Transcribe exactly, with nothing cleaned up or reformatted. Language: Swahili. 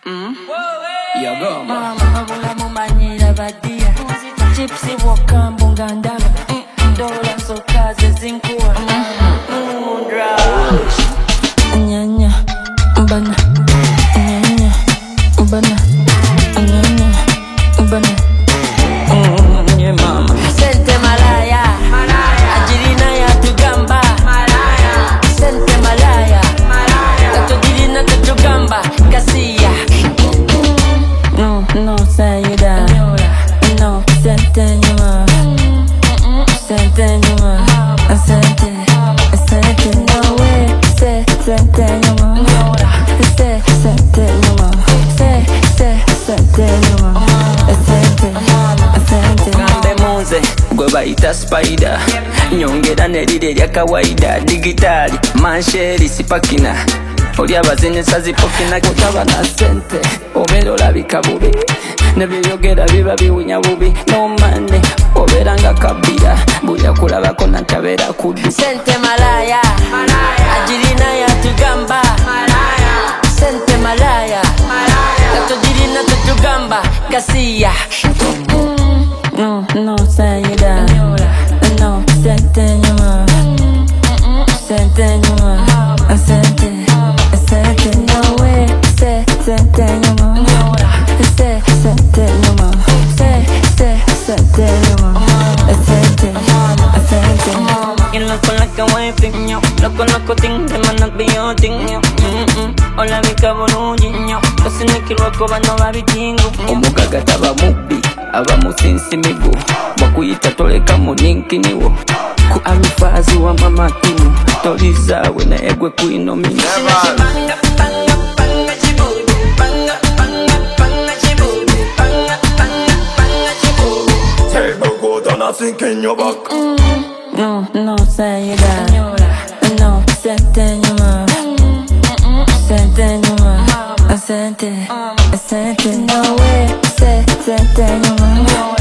Mm. Yo go mama mabula mumanyira badia Gypsy wakambo ngandaba Dola sokaze zinkuwa Mundra Nyanya Mbana Nyanya Mbana Nyanya Mbana Nye mama Sente malaya Ajirina ya tugamba Sente malaya Katogirina tatugamba Kasiya No, no, say you that No, sente nyuma Sente nyuma Sente, sente No way, say, sente nyuma Say, sente nyuma Say, say, sente nyuma Sente, sente Gambe muze gwe bayita spider nyongera nerire lya kawaida digitali mansheri sipakina oli abazinisa zipokina kutaba na sente obeera olabika bubi nebyeyogera biba biwunya bubi no money obeera nga kabira buya kulabako nantabeera kuddu Sente malaya Ajirina ya tugamba Sente malaya Katogirina tatugamba Kasiya No, no, say you that No, sente nyuma Sente nyuma Sente, sente No way, say, sente nyuma Say, sente nyuma Say, say, sente nyuma Sente, sente You look like a wifey, look like a thing, the man not be your thing. Ola bika bulungi nnyo tosinikirwako bano babitingu omugaga taba mubbi aba musinsimigu bakuyita toleka mu linkiniwo ku alufaazi wa mamatimu tolizaawe naye gwe kuinomina Sink in your back. No, no, say you that No, sente nyuma Sente nyuma Sente, sente No way, say, sente nyuma